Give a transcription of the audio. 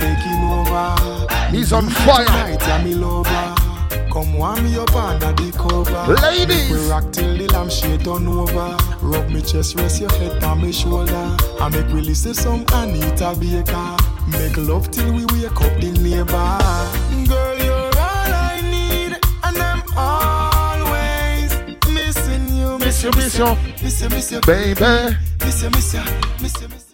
taking over. He's on fire. Tonight, I'm in lover. Come warm me up under the cover. Ladies, we rock till the lampshade turn over. Rub me chest, rest your head on my shoulder. I make we listen some Anita Baker. Make love till we wake up the neighbor. Girl, you're all I need, and I'm always missing you. Miss you, baby. Miss you.